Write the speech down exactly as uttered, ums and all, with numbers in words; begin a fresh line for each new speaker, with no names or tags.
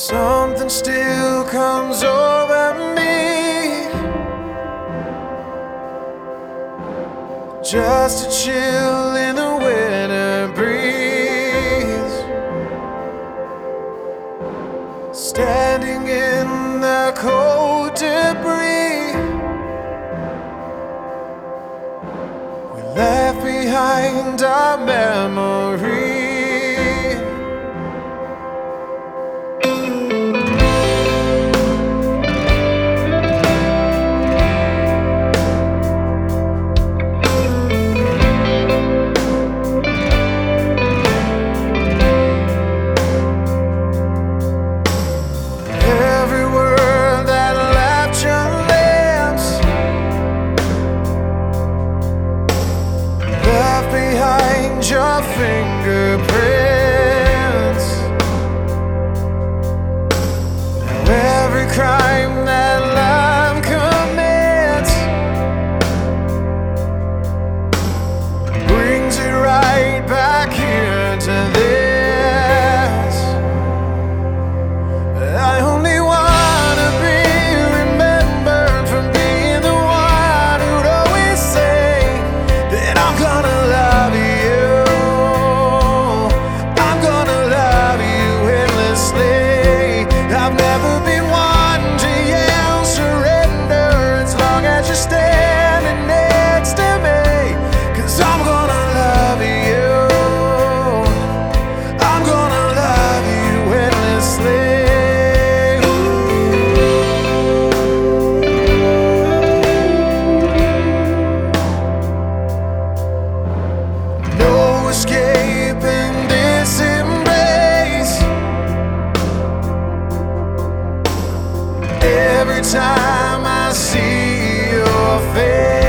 Something still comes over me, just a chill in the winter breeze, standing in the cold debris we left behind our memories. Behind your fingerprints, now every crime that love commits brings it right back here to this. I only wanna be remembered for being the one who'd always say that I'm gonna love you. I'm gonna love you endlessly. I've never been one to yell surrender as long as you're standing next to me. 'Cause I'm gonna love you. I'm gonna love you endlessly. No escaping this embrace. Every time I see your face,